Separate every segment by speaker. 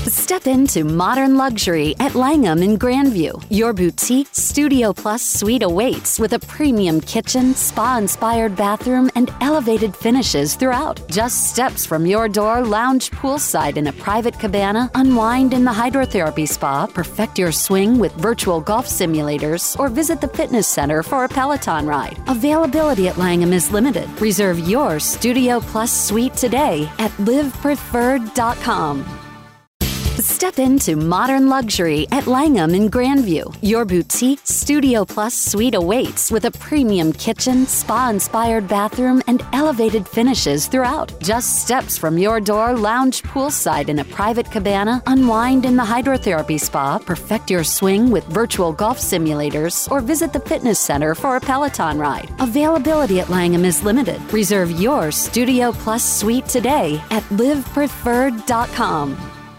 Speaker 1: Step into modern luxury at Langham in Grandview. Your boutique Studio Plus suite awaits with a premium kitchen, spa-inspired bathroom, and elevated finishes throughout. Just steps from your door, lounge poolside in a private cabana, unwind in the hydrotherapy spa, perfect your swing with virtual golf simulators, or visit the fitness center for a Peloton ride. Availability at Langham is limited. Reserve your Studio Plus suite today at livepreferred.com. Step into modern luxury at Langham in Grandview. Your boutique Studio Plus suite awaits with a premium kitchen, spa-inspired bathroom, and elevated finishes throughout. Just steps from your door, lounge poolside in a private cabana, unwind in the hydrotherapy spa, perfect your swing with virtual golf simulators, or visit the fitness center for a Peloton ride. Availability at Langham is limited. Reserve your Studio Plus suite today at livepreferred.com.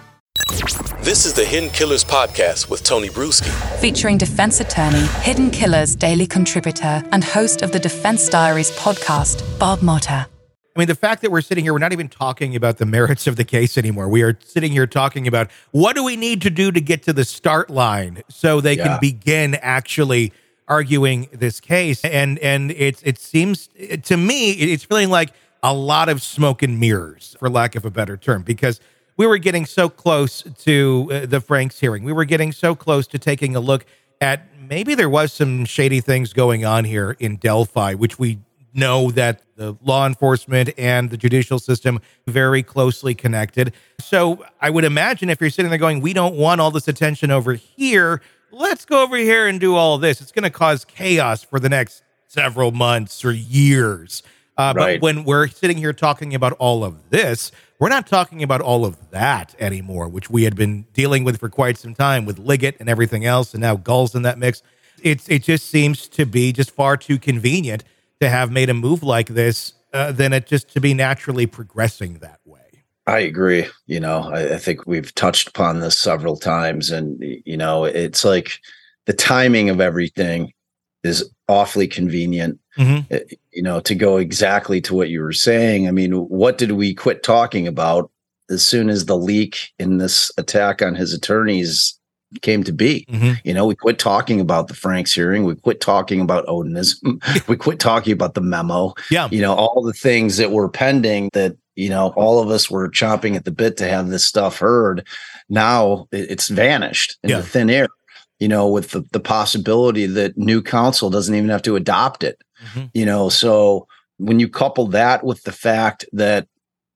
Speaker 2: This is the Hidden Killers Podcast with Tony Bruschi.
Speaker 3: Featuring defense attorney, Hidden Killers daily contributor, and host of the Defense Diaries podcast, Bob Motta.
Speaker 4: I mean, the fact that we're sitting here, we're not even talking about the merits of the case anymore. We are sitting here talking about what do we need to do to get to the start line so they can begin actually arguing this case. And it seems, to me, it's feeling like a lot of smoke and mirrors, for lack of a better term, because we were getting so close to the Franks hearing. We were getting so close to taking a look at maybe there was some shady things going on here in Delphi, which we know that the law enforcement and the judicial system very closely connected. So I would imagine if you're sitting there going, we don't want all this attention over here, let's go over here and do all this. It's going to cause chaos for the next several months or years. But when we're sitting here talking about all of this, we're not talking about all of that anymore, which we had been dealing with for quite some time with Liggett and everything else, and now Gull's in that mix. It just seems to be just far too convenient to have made a move like this than it just to be naturally progressing that way.
Speaker 5: I agree. You know, I think we've touched upon this several times, and, you know, it's like the timing of everything is awfully convenient. Mm-hmm. You know, to go exactly to what you were saying. I mean, what did we quit talking about as soon as the leak in this attack on his attorneys came to be? Mm-hmm. You know, we quit talking about the Franks hearing. We quit talking about Odinism. We quit talking about the memo. Yeah. You know, all the things that were pending that, you know, all of us were chomping at the bit to have this stuff heard. Now it's vanished into thin air. You know, with the possibility that new counsel doesn't even have to adopt it. Mm-hmm. You know, so when you couple that with the fact that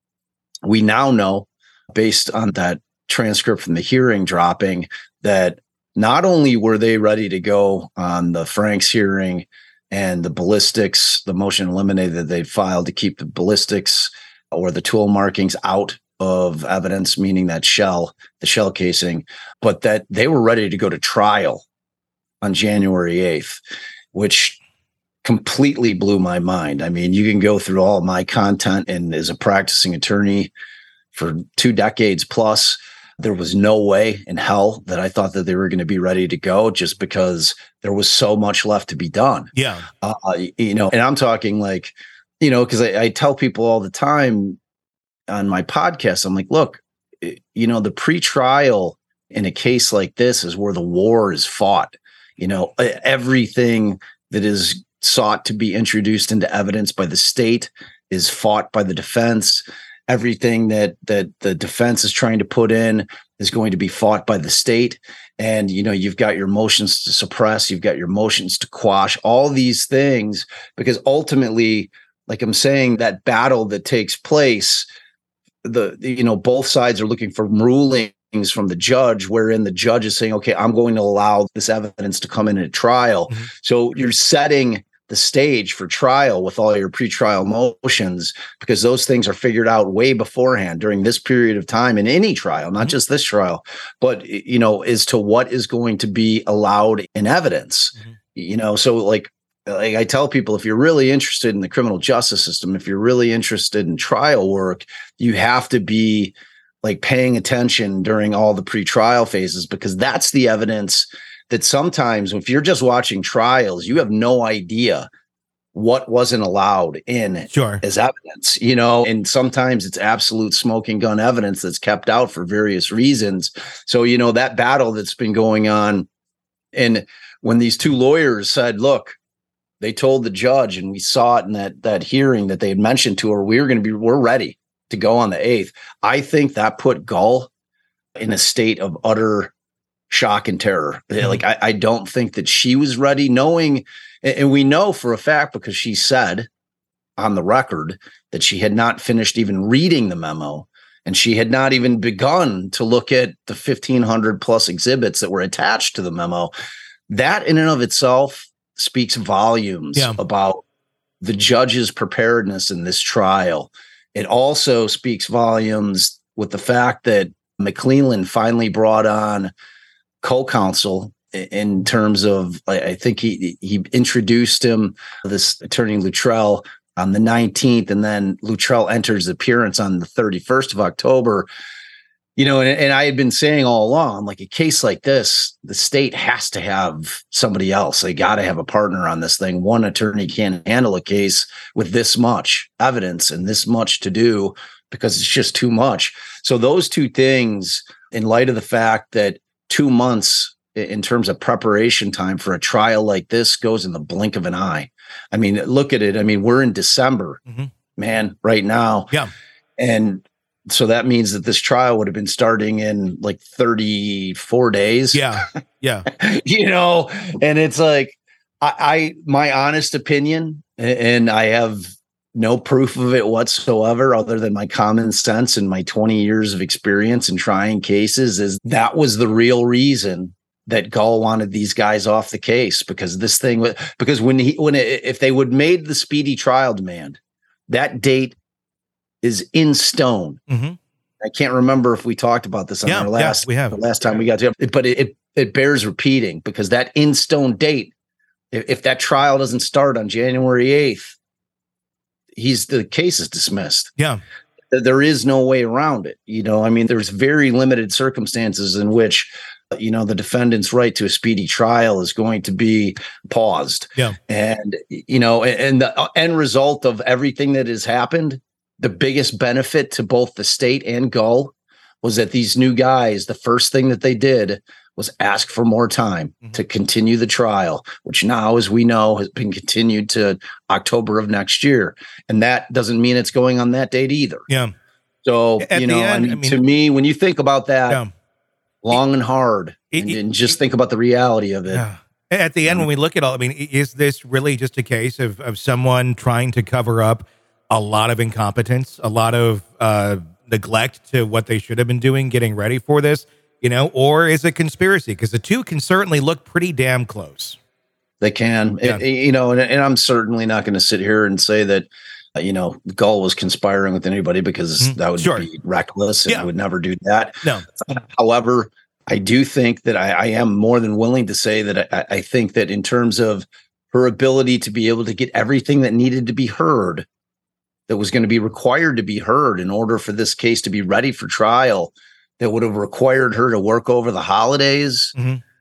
Speaker 5: we now know, based on that transcript from the hearing dropping, that not only were they ready to go on the Franks hearing and the ballistics, the motion to eliminate that they filed to keep the ballistics or the tool markings out of evidence, meaning that the shell casing, but that they were ready to go to trial on January 8th, which completely blew my mind. I mean, you can go through all my content, and as a practicing attorney for 2 decades plus, there was no way in hell that I thought that they were going to be ready to go, just because there was so much left to be done. Yeah. You know, and I'm talking like, you know, because I tell people all the time on my podcast, I'm like, look, you know, the pretrial in a case like this is where the war is fought. You know, everything that is sought to be introduced into evidence by the state is fought by the defense. Everything that the defense is trying to put in is going to be fought by the state. And, you know, you've got your motions to suppress, you've got your motions to quash, all these things, because ultimately, like I'm saying, that battle that takes place, you know, both sides are looking for rulings from the judge, wherein the judge is saying, okay, I'm going to allow this evidence to come in at trial. Mm-hmm. So you're setting the stage for trial with all your pretrial motions, because those things are figured out way beforehand during this period of time in any trial, not just this trial, but, you know, as to what is going to be allowed in evidence. Mm-hmm. You know, so like I tell people, if you're really interested in the criminal justice system, if you're really interested in trial work, you have to be like paying attention during all the pretrial phases, because that's the evidence that sometimes if you're just watching trials, you have no idea what wasn't allowed in as evidence, and sometimes it's absolute smoking gun evidence that's kept out for various reasons. So, that battle that's been going on. And when these two lawyers said, look, they told the judge, and we saw it in that hearing that they had mentioned to her, we're ready to go on the 8th. I think that put Gull in a state of utter shock and terror. Like, I don't think that she was ready, knowing, and we know for a fact because she said on the record that she had not finished even reading the memo, and she had not even begun to look at the 1,500 plus exhibits that were attached to the memo. That in and of itself speaks volumes about the judge's preparedness in this trial. It also speaks volumes with the fact that McClelland finally brought on co-counsel in terms of, I think he introduced him, this attorney Luttrell, on the 19th, and then Luttrell enters appearance on the 31st of October. And I had been saying all along, like, a case like this, the state has to have somebody else. They got to have a partner on this thing. One attorney can't handle a case with this much evidence and this much to do, because it's just too much. So those two things, in light of the fact that 2 months in terms of preparation time for a trial like this goes in the blink of an eye. I mean, look at it. I mean, we're in December, man, right now. Yeah. And so that means that this trial would have been starting in like 34 days.
Speaker 4: Yeah. Yeah.
Speaker 5: And it's like, my honest opinion, and I have no proof of it whatsoever other than my common sense and my 20 years of experience in trying cases, is that was the real reason that Gull wanted these guys off the case, because if they would made the speedy trial demand, that date is in stone. I can't remember if we talked about this on our last time we got to it, but it bears repeating, because that in stone date, if that trial doesn't start on January 8th, the case is dismissed.
Speaker 4: Yeah.
Speaker 5: There is no way around it. I mean, there's very limited circumstances in which, the defendant's right to a speedy trial is going to be paused. Yeah. And, and the end result of everything that has happened, the biggest benefit to both the state and Gull was that these new guys, the first thing that they did was ask for more time to continue the trial, which now, as we know, has been continued to October of next year. And that doesn't mean it's going on that date either.
Speaker 4: Yeah.
Speaker 5: So, to me, when you think about that long and hard, and just think about the reality of it.
Speaker 4: Yeah. At the end, when we look at all, I mean, is this really just a case of someone trying to cover up a lot of incompetence, a lot of neglect to what they should have been doing, getting ready for this, or is it conspiracy? Because the two can certainly look pretty damn close.
Speaker 5: They can, and I'm certainly not going to sit here and say that, Gull was conspiring with anybody, because that would be reckless, and I would never do that.
Speaker 4: No.
Speaker 5: However, I do think that I am more than willing to say that I think that in terms of her ability to be able to get everything that needed to be heard, that was going to be required to be heard in order for this case to be ready for trial, that would have required her to work over the holidays.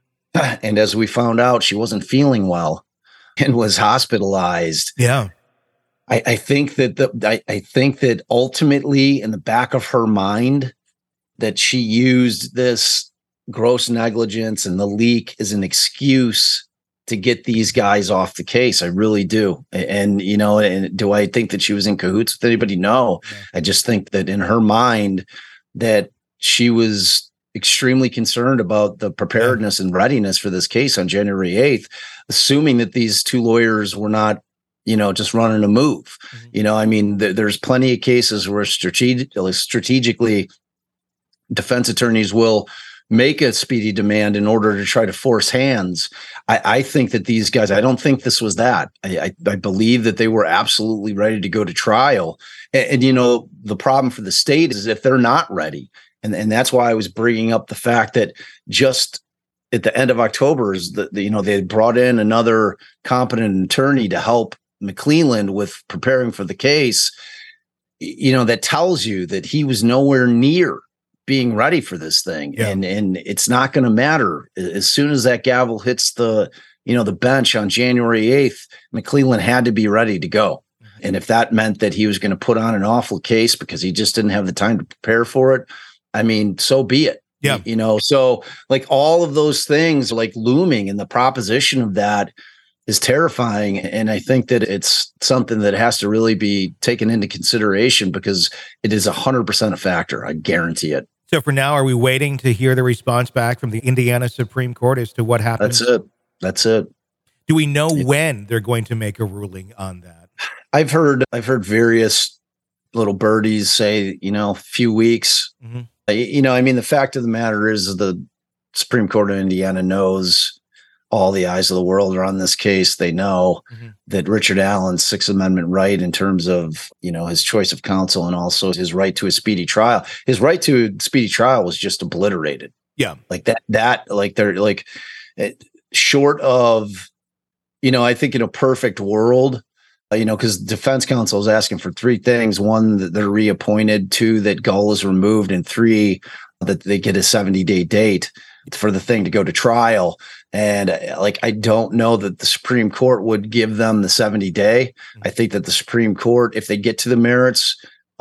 Speaker 5: And as we found out, she wasn't feeling well and was hospitalized.
Speaker 4: Yeah.
Speaker 5: I think that I think that ultimately, in the back of her mind, that she used this gross negligence and the leak as an excuse to get these guys off the case. I really do. And do I think that she was in cahoots with anybody? No. Yeah. I just think that in her mind, that she was extremely concerned about the preparedness and readiness for this case on January 8th, assuming that these two lawyers were not, just running a move. I mean, there's plenty of cases where strategically defense attorneys will make a speedy demand in order to try to force hands. I think that these guys, I don't think this was that. I believe that they were absolutely ready to go to trial. And the problem for the state is if they're not ready. And that's why I was bringing up the fact that just at the end of October, they brought in another competent attorney to help McClelland with preparing for the case. That tells you that he was nowhere near being ready for this thing. Yeah. And it's not going to matter as soon as that gavel hits the the bench on January 8th, McClellan had to be ready to go. And if that meant that he was going to put on an awful case because he just didn't have the time to prepare for it, I mean, so be it.
Speaker 4: Yeah.
Speaker 5: So like all of those things like looming, and the proposition of that is terrifying. And I think that it's something that has to really be taken into consideration, because it is 100% a factor. I guarantee it.
Speaker 4: So for now, are we waiting to hear the response back from the Indiana Supreme Court as to what happens?
Speaker 5: That's it.
Speaker 4: Do we know when they're going to make a ruling on that?
Speaker 5: I've heard various little birdies say, a few weeks. Mm-hmm. I mean, the fact of the matter is the Supreme Court of Indiana knows all the eyes of the world are on this case. They know that Richard Allen's Sixth Amendment right in terms of, his choice of counsel and also his right to a speedy trial. His right to a speedy trial was just obliterated. Yeah. Like that, like they're like short of, I think in a perfect world, because defense counsel is asking for three things. One, that they're reappointed. Two, that Gull is removed. And three, that they get a 70-day date for the thing to go to trial. And I don't know that the Supreme Court would give them the 70-day. I think that the Supreme Court, if they get to the merits,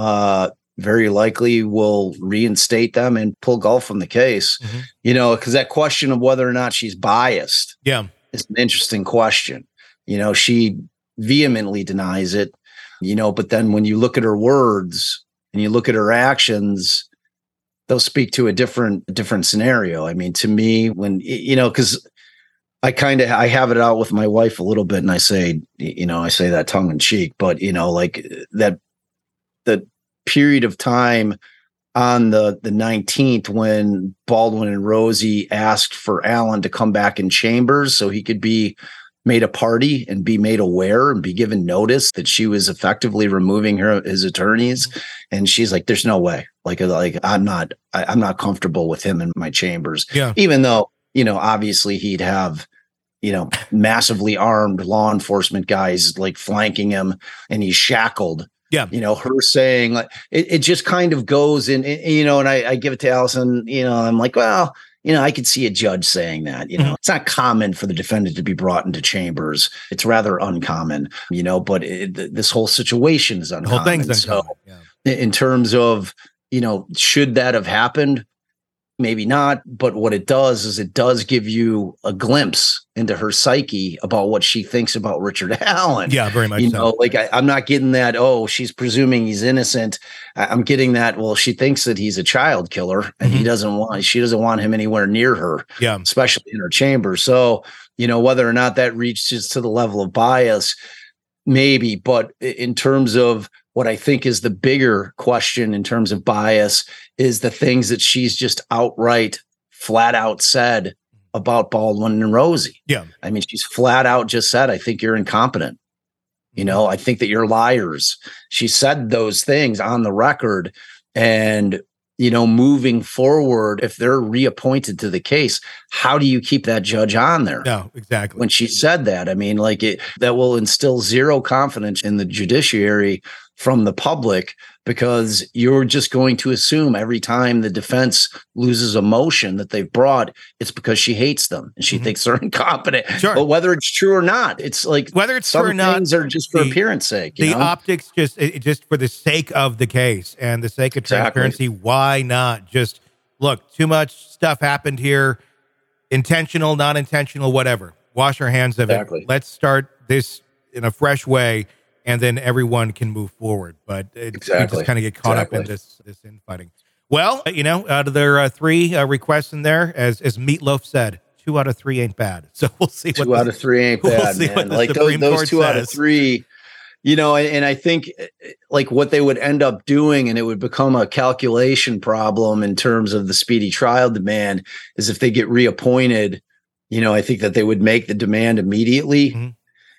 Speaker 5: very likely will reinstate them and pull Gull from the case. Because that question of whether or not she's biased is an interesting question. She vehemently denies it, but then when you look at her words and you look at her actions, they'll speak to a different scenario. I mean, to me, when, because I have it out with my wife a little bit, and I say, I say that tongue in cheek, but, like that, the period of time on the 19th when Baldwin and Rosie asked for Allen to come back in chambers so he could be made a party and be made aware and be given notice that she was effectively removing his attorneys. And she's like, there's no way. Like I'm not comfortable with him in my chambers. Yeah. Even though, obviously he'd have, massively armed law enforcement guys like flanking him, and he's shackled. Yeah. Her saying like, it just kind of goes in, and I give it to Allison, I'm like, well, I could see a judge saying that, it's not common for the defendant to be brought into chambers. It's rather uncommon, but this whole situation is uncommon. The whole thing's uncommon. So in terms of, should that have happened? Maybe not. But what it does is it does give you a glimpse into her psyche about what she thinks about Richard Allen. Yeah, very much so. Like I'm not getting that, oh, she's presuming he's innocent. I'm getting that, well, she thinks that he's a child killer and she doesn't want him anywhere near her, especially in her chamber. So, whether or not that reaches to the level of bias, maybe. But in terms of what I think is the bigger question in terms of bias is the things that she's just outright, flat out said about Baldwin and Rosie. Yeah. I mean, she's flat out just said, I think you're incompetent. I think that you're liars. She said those things on the record. And, moving forward, if they're reappointed to the case, how do you keep that judge on there? No, exactly. When she said that, I mean, that will instill zero confidence in the judiciary from the public, because you're just going to assume every time the defense loses a motion that they've brought, it's because she hates them and she thinks they're incompetent. Sure. But whether it's true or not, it's like whether it's true or not, things are just for appearance sake. The
Speaker 4: optics, just for the sake of the case and the sake of transparency. Why not just look? Too much stuff happened here, intentional, not intentional, whatever. Wash our hands of it. Let's start this in a fresh way. And then everyone can move forward. But we just kind of get caught up in this infighting. Well, out of their three requests in there, as Meatloaf said, 2 out of 3 ain't bad. So we'll see. 2 out of 3 ain't bad, man.
Speaker 5: Like those 2 out of 3, and I think like what they would end up doing, and it would become a calculation problem in terms of the speedy trial demand, is if they get reappointed, I think that they would make the demand immediately.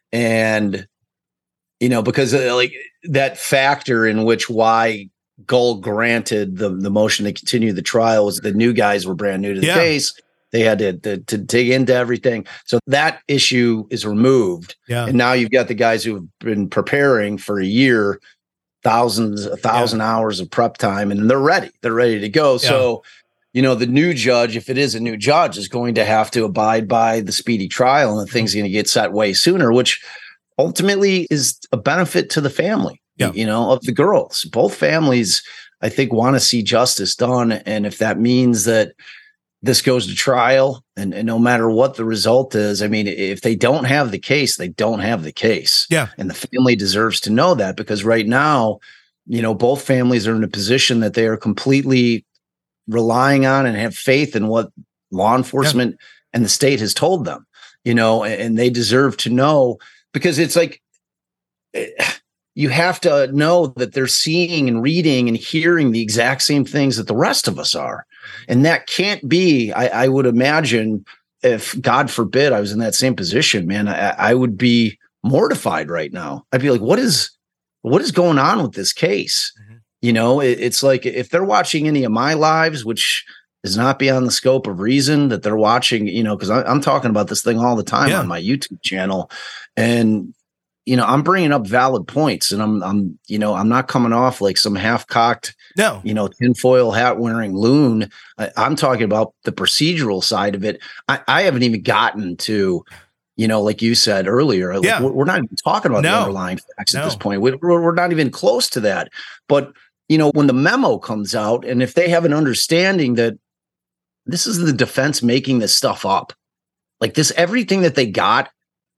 Speaker 5: And because like that factor in which why Gull granted the motion to continue the trial was the new guys were brand new to the case. They had to dig into everything. So that issue is removed. Yeah. And now you've got the guys who've been preparing for a year, 1,000 hours of prep time, and they're ready. They're ready to go. Yeah. So, the new judge, if it is a new judge, is going to have to abide by the speedy trial, and the thing's going to get set way sooner, which ultimately is a benefit to the family, of the girls. Both families, I think, want to see justice done. And if that means that this goes to trial, and no matter what the result is, I mean, if they don't have the case, they don't have the case.
Speaker 4: Yeah.
Speaker 5: And the family deserves to know that, because right now, both families are in a position that they are completely relying on and have faith in what law enforcement and the state has told them, and they deserve to know, because it's like, you have to know that they're seeing and reading and hearing the exact same things that the rest of us are. And that can't be, I would imagine, if God forbid I was in that same position, man, I would be mortified right now. I'd be like, what is going on with this case? It's like, if they're watching any of my lives, which is not beyond the scope of reason that they're watching, because I'm talking about this thing all the time on my YouTube channel, and I'm bringing up valid points, and I'm not coming off like some half-cocked, tinfoil hat wearing loon. I'm talking about the procedural side of it. I haven't even gotten to, like you said earlier, we're not even talking about the underlying facts at this point. We're not even close to that. But, when the memo comes out, and if they have an understanding that this is the defense making this stuff up, like this, everything that they got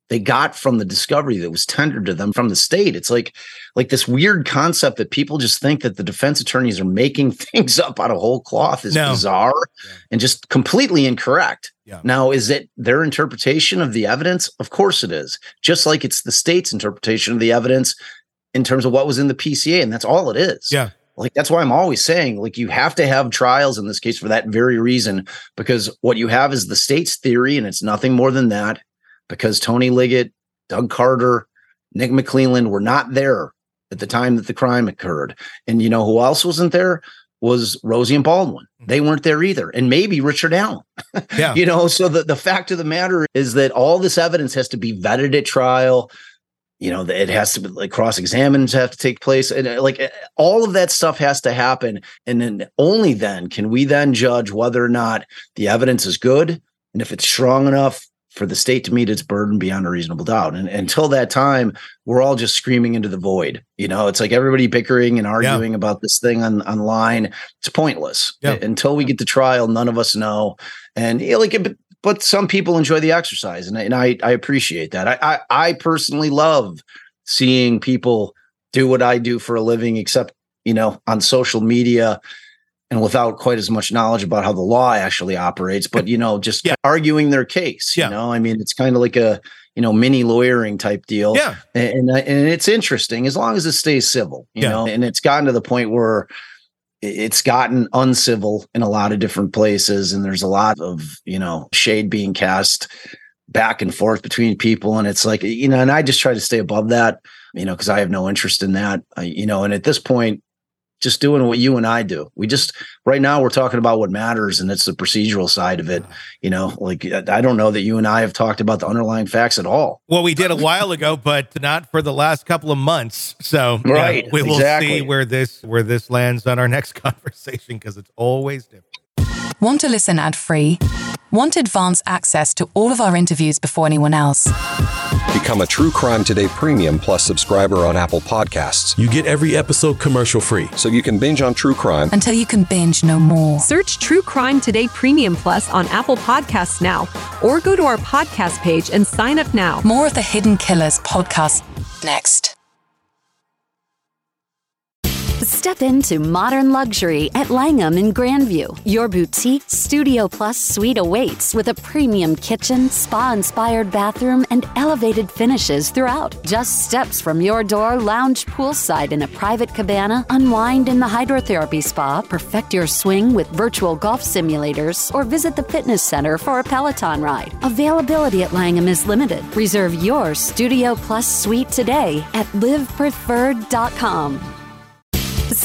Speaker 5: from the discovery that was tendered to them from the state. It's like this weird concept that people just think that the defense attorneys are making things up out of whole cloth is bizarre and just completely incorrect.
Speaker 4: Yeah.
Speaker 5: Now, is it their interpretation of the evidence? Of course it is. Just like it's the state's interpretation of the evidence in terms of what was in the PCA. And that's all it is.
Speaker 4: Yeah.
Speaker 5: Like, that's why I'm always saying, like, you have to have trials in this case for that very reason, because what you have is the state's theory, and it's nothing more than that. Because Tony Liggett, Doug Carter, Nick McClelland were not there at the time that the crime occurred. And who else wasn't there? Was Rosie and Baldwin. They weren't there either. And maybe Richard Allen.
Speaker 4: Yeah.
Speaker 5: So the fact of the matter is that all this evidence has to be vetted at trial. It has to be, like, cross-examinations have to take place. And all of that stuff has to happen. And then only then can we then judge whether or not the evidence is good, and if it's strong enough for the state to meet its burden beyond a reasonable doubt. And until that time, we're all just screaming into the void. It's like everybody bickering and arguing about this thing online. It's pointless.
Speaker 4: Yeah.
Speaker 5: Until we get to trial, none of us know. And but some people enjoy the exercise, and I appreciate that. I personally love seeing people do what I do for a living, except, on social media, and without quite as much knowledge about how the law actually operates, but, just arguing their case, I mean, it's kind of like a, mini lawyering type deal.
Speaker 4: Yeah.
Speaker 5: And it's interesting as long as it stays civil, you know, and it's gotten to the point where it's gotten uncivil in a lot of different places. And there's a lot of, shade being cast back and forth between people. And it's like, and I just try to stay above that, because I have no interest in that, and at this point, just doing what you and I do. Right now we're talking about what matters, and it's the procedural side of it. I don't know that you and I have talked about the underlying facts at all.
Speaker 4: Well, we did a while ago, but not for the last couple of months. So
Speaker 5: right,
Speaker 4: we will see where this lands on our next conversation, because it's always different.
Speaker 3: Want to listen ad-free? Want advanced access to all of our interviews before anyone else?
Speaker 2: Become a True Crime Today Premium Plus subscriber on Apple Podcasts.
Speaker 6: You get every episode commercial-free,
Speaker 2: so you can binge on true crime
Speaker 3: until you can binge no more.
Speaker 7: Search True Crime Today Premium Plus on Apple Podcasts now, or go to our podcast page and sign up now.
Speaker 3: More of the Hidden Killers podcast next.
Speaker 1: Step into modern luxury at Langham in Grandview. Your boutique Studio Plus suite awaits with a premium kitchen, spa-inspired bathroom, and elevated finishes throughout. Just steps from your door, lounge poolside in a private cabana, unwind in the hydrotherapy spa, perfect your swing with virtual golf simulators, or visit the fitness center for a Peloton ride. Availability at Langham is limited. Reserve your Studio Plus suite today at livepreferred.com.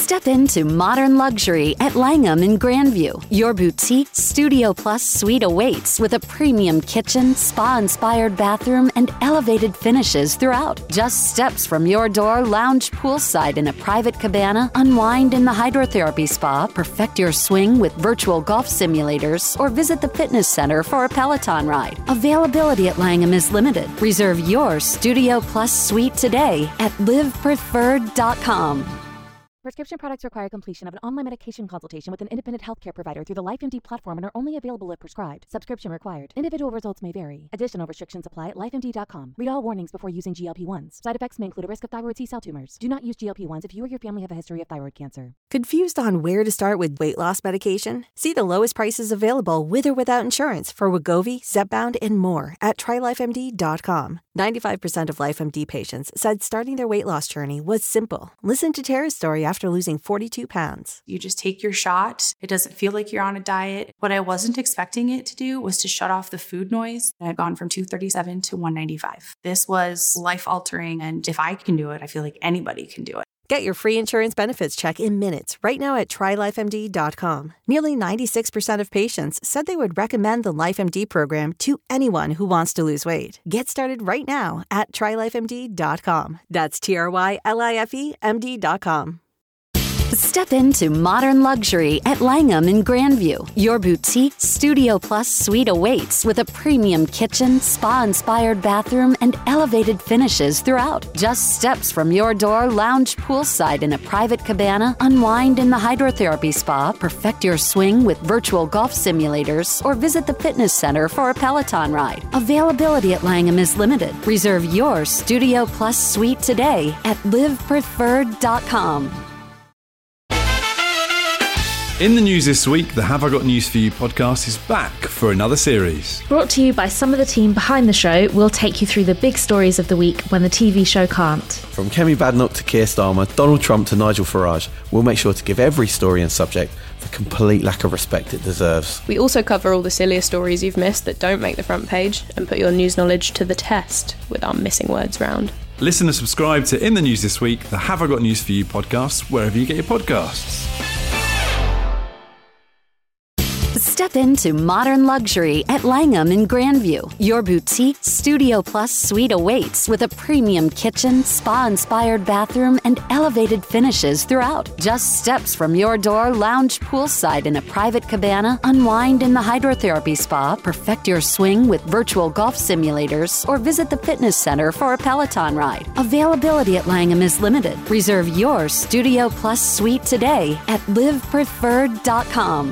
Speaker 1: Step into modern luxury at Langham in Grandview. Your boutique Studio Plus suite awaits with a premium kitchen, spa-inspired bathroom, and elevated finishes throughout. Just steps from your door, lounge poolside in a private cabana, unwind in the hydrotherapy spa, perfect your swing with virtual golf simulators, or visit the fitness center for a Peloton ride. Availability at Langham is limited. Reserve your Studio Plus suite today at livepreferred.com.
Speaker 8: Prescription products require completion of an online medication consultation with an independent healthcare provider through the LifeMD platform and are only available if prescribed. Subscription required. Individual results may vary. Additional restrictions apply at lifemd.com. Read all warnings before using GLP-1s. Side effects may include a risk of thyroid C-cell tumors. Do not use GLP-1s if you or your family have a history of thyroid cancer.
Speaker 9: Confused on where to start with weight loss medication? See the lowest prices available with or without insurance for Wegovy, Zepbound, and more at TryLifeMD.com. 95% of LifeMD patients said starting their weight loss journey was simple. Listen to Tara's story after losing 42 pounds.
Speaker 10: You just take your shot. It doesn't feel like you're on a diet. What I wasn't expecting it to do was to shut off the food noise. I had gone from 237 to 195. This was life-altering, and if I can do it, I feel like anybody can do it.
Speaker 9: Get your free insurance benefits check in minutes right now at TryLifeMD.com. Nearly 96% of patients said they would recommend the LifeMD program to anyone who wants to lose weight. Get started right now at TryLifeMD.com. That's TryLifeMD.com.
Speaker 1: Step into modern luxury at Langham in Grandview. Your boutique Studio Plus suite awaits with a premium kitchen, spa-inspired bathroom, and elevated finishes throughout. Just steps from your door, lounge poolside in a private cabana, unwind in the hydrotherapy spa, perfect your swing with virtual golf simulators, or visit the fitness center for a Peloton ride. Availability at Langham is limited. Reserve your Studio Plus suite today at livepreferred.com.
Speaker 11: In the news this week, the Have I Got News For You podcast is back for another series.
Speaker 12: Brought to you by some of the team behind the show, we'll take you through the big stories of the week when the TV show can't.
Speaker 6: From Kemi Badenoch to Keir Starmer, Donald Trump to Nigel Farage, we'll make sure to give every story and subject the complete lack of respect it deserves.
Speaker 13: We also cover all the sillier stories you've missed that don't make the front page and put your news knowledge to the test with our missing words round.
Speaker 11: Listen and subscribe to In the News This Week, the Have I Got News For You podcast, wherever you get your podcasts.
Speaker 1: Step into modern luxury at Langham in Grandview. Your boutique Studio Plus suite awaits with a premium kitchen, spa-inspired bathroom, and elevated finishes throughout. Just steps from your door, lounge poolside in a private cabana, unwind in the hydrotherapy spa, perfect your swing with virtual golf simulators, or visit the fitness center for a Peloton ride. Availability at Langham is limited. Reserve your Studio Plus suite today at livepreferred.com.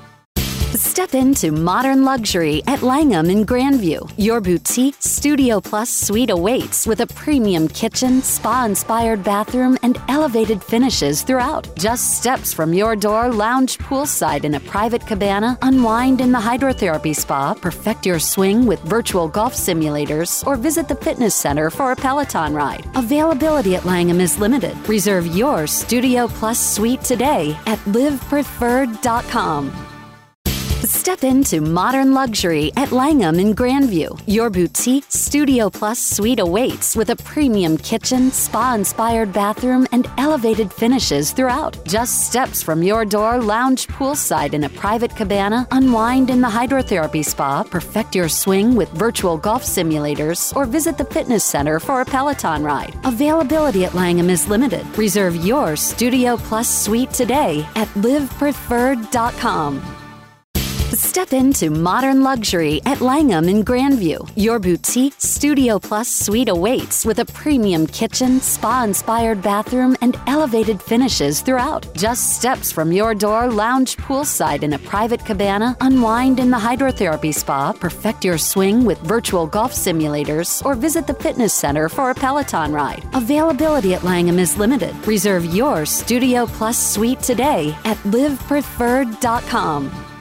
Speaker 1: Step into modern luxury at Langham in Grandview. Your boutique Studio Plus suite awaits with a premium kitchen, spa-inspired bathroom, and elevated finishes throughout. Just steps from your door, lounge poolside in a private cabana, unwind in the hydrotherapy spa, perfect your swing with virtual golf simulators, or visit the fitness center for a Peloton ride. Availability at Langham is limited. Reserve your Studio Plus suite today at livepreferred.com. Step into modern luxury at Langham in Grandview. Your boutique Studio Plus suite awaits with a premium kitchen, spa-inspired bathroom, and elevated finishes throughout. Just steps from your door, lounge poolside in a private cabana, unwind in the hydrotherapy spa, perfect your swing with virtual golf simulators, or visit the fitness center for a Peloton ride. Availability at Langham is limited. Reserve your Studio Plus suite today at livepreferred.com. Step into modern luxury at Langham in Grandview. Your boutique Studio Plus suite awaits with a premium kitchen, spa-inspired bathroom, and elevated finishes throughout. Just steps from your door, lounge poolside in a private cabana, unwind in the hydrotherapy spa, perfect your swing with virtual golf simulators, or visit the fitness center for a Peloton ride. Availability at Langham is limited. Reserve your Studio Plus suite today at livepreferred.com.